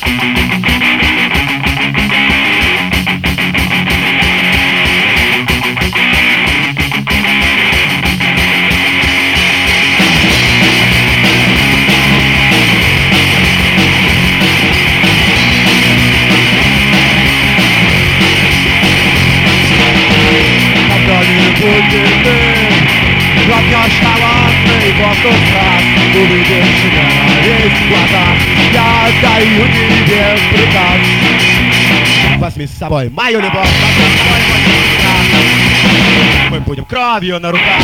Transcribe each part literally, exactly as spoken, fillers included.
Лопнешь холодный воздух нас, увидишь себя на весь глаза. Я отдаю тебе приказ. Возьми с собой мою любовь, возьми с собой мой приказ. Мы будем кровью на руках.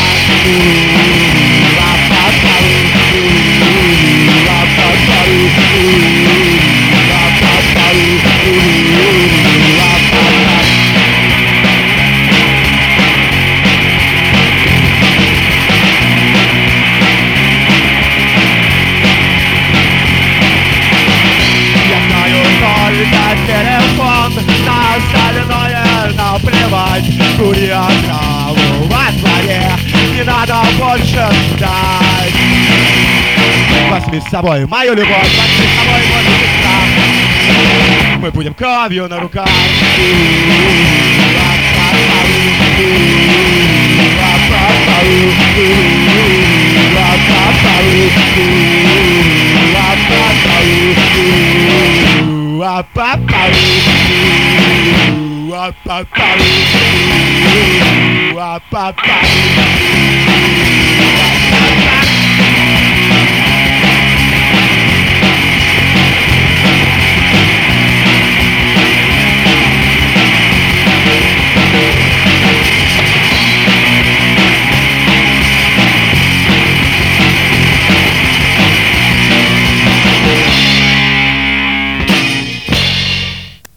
Телефон, на остальное наплевать. Кури отраву во дворе, не надо больше ждать. Возьми с собой мою любовь, возьми с собой мой страх. Мы будем кровью на руках. Wap-a-pa-oo, wap-a-pa-oo, wap-a-pa-oo.